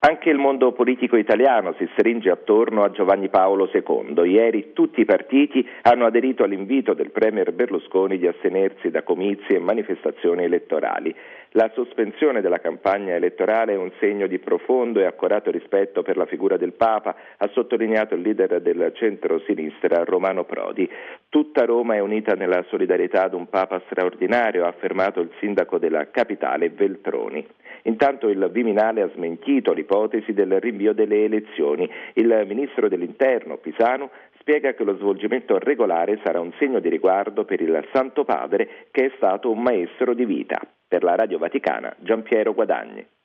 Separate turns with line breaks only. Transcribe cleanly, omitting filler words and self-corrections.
Anche il mondo politico italiano si stringe attorno a Giovanni Paolo II. Ieri tutti i partiti hanno aderito all'invito del premier Berlusconi di astenersi da comizi e manifestazioni elettorali. La sospensione della campagna elettorale è un segno di profondo e accorato rispetto per la figura del Papa, ha sottolineato il leader del centro-sinistra Romano Prodi. Tutta Roma è unita nella solidarietà ad un Papa straordinario, ha affermato il sindaco della capitale Veltroni. Intanto il Viminale ha smentito l'ipotesi del rinvio delle elezioni. Il ministro dell'Interno, Pisanu, spiega che lo svolgimento regolare sarà un segno di riguardo per il Santo Padre, che è stato un maestro di vita. Per la Radio Vaticana, Giampiero Guadagni.